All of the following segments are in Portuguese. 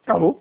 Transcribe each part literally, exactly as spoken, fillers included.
Alô?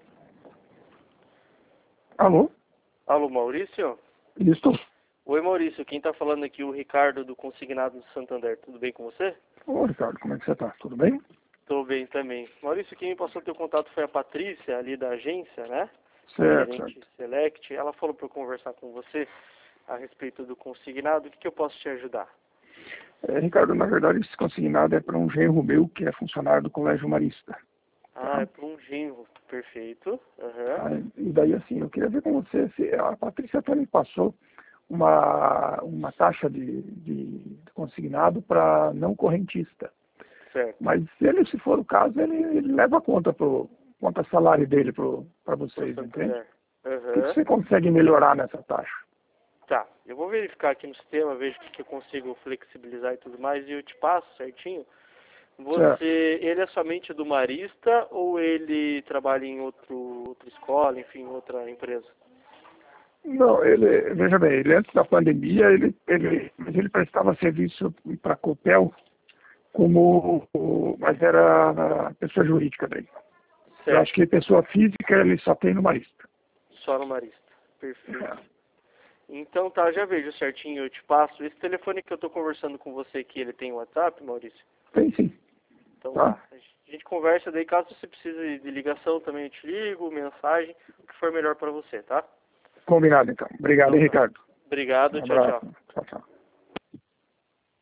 Alô? Alô, Maurício? Isso. Oi, Maurício. Quem está falando aqui é o Ricardo do Consignado do Santander. Tudo bem com você? Ô, Ricardo, como é que você tá? Tudo bem? Tô bem também. Maurício, quem me passou teu contato foi a Patrícia, ali da agência, né? Certo, Gerente certo. Select. Ela falou para eu conversar com você a respeito do consignado. O que, que eu posso te ajudar? É, Ricardo, na verdade, esse consignado é para um genro meu, que é funcionário do Colégio Marista. Ah, Tá? é para um genro. Perfeito. Aham. Tá? E daí, assim, eu queria ver com você, se a Patrícia até me passou uma, uma taxa de, de, de consignado para não correntista. Certo. Mas ele, se for o caso, ele, ele leva a conta pro conta salário dele para Pro vocês, entende? Santander. O que, que Aham. você consegue melhorar nessa taxa? Tá, eu vou verificar aqui no sistema, vejo o que, que eu consigo flexibilizar e tudo mais, e eu te passo certinho. Certo. Você, ele é somente do Marista ou ele trabalha em outro, outra escola, enfim, outra empresa? Não, ele, veja bem, ele antes da pandemia, ele, ele, mas ele prestava serviço para a Copel como, mas era a pessoa jurídica dele. Eu acho Certo, que pessoa física ele só tem no Marista. só no Marista. Perfeito. É. Então tá, já vejo certinho, eu te passo. Esse telefone que eu tô conversando com você aqui, ele tem WhatsApp, Maurício? Tem sim, Então tá? tá. A gente conversa daí, caso você precise de ligação também eu te ligo, mensagem, o que for melhor pra você, tá? Combinado então. Obrigado, Então hein, tá. Ricardo. Obrigado, Um tchau, abraço. tchau. Tchau, tchau.